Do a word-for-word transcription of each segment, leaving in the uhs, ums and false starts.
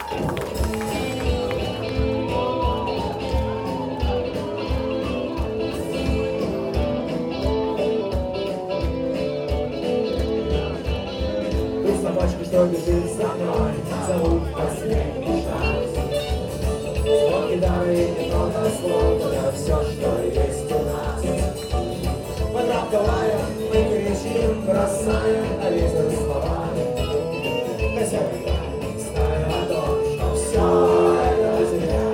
Собачку, что бежит за мной, зовут последний шанс. Звон гитары и много слов, это все, что есть у нас. Подраковая, мы кричим, бросаем на ветер слова. Хотя я не знаю о том, что все это зря.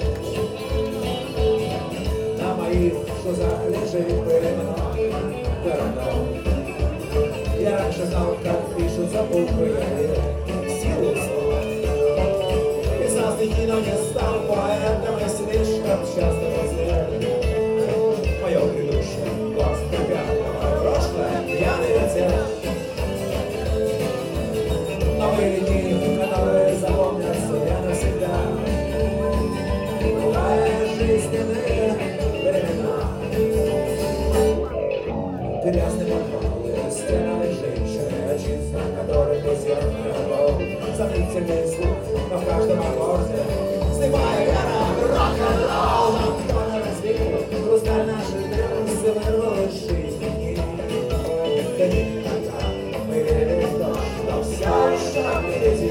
На моих шлюзах лежит пыльной городов. Я раньше знал, как пишутся буквы, я верил силу слов. Писал стихи, но не стал поэтом, и слишком часто поздел. Мое грядущее глаз припятого прошлое, пьяный ветер. Новые дни, которые запомнятся я навсегда. Бывают жизненные времена. Грязный подвал и стены женщины, очистка, которых везет голову. Сомнительный звук, но в каждом аккорде слепая вера, рок-н-ролл. Но кто не разбил, хрусталь наших древности вырвал из жизни. Да никогда мы верили в то, что все еще впереди.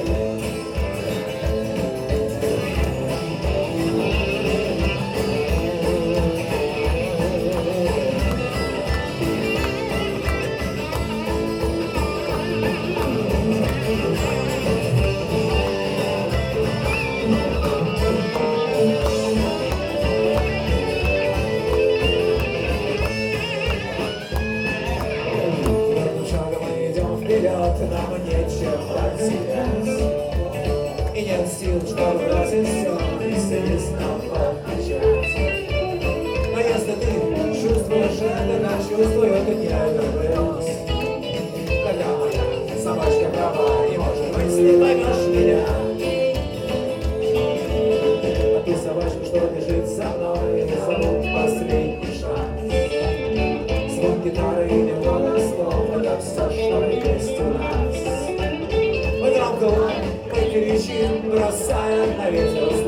Нам нечего терять, и нет сил, чтобы бросить все и сесть на пол кричать. Но если ты чувствуешь это, как чувствует и я вернусь, тогда моя собачка права, и может быть с ней поймешь меня. А ту собачку, что бежит за мной, зовут последний шанс. Звук гитары и немного слов, это все, что есть у нас. Мы громко лаем, мы кричим, бросаем на ветер.